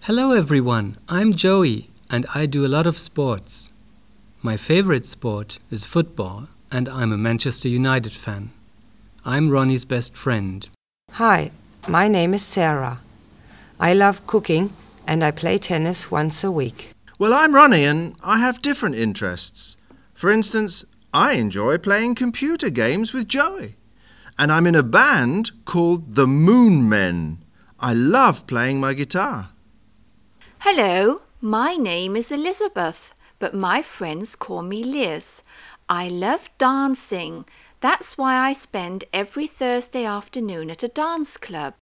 Hello everyone, I'm Joey and I do a lot of sports. My favorite sport is football and I'm a Manchester United fan. I'm Ronnie's best friend. Hi, my name is Sarah. I love cooking and I play tennis once a week. Well, I'm Ronnie and I have different interests. For instance, I enjoy playing computer games with Joey. And I'm in a band called the Moon Men. I love playing my guitar. Hello, my name is Elizabeth, but my friends call me Liz. I love dancing. That's why I spend every Thursday afternoon at a dance club.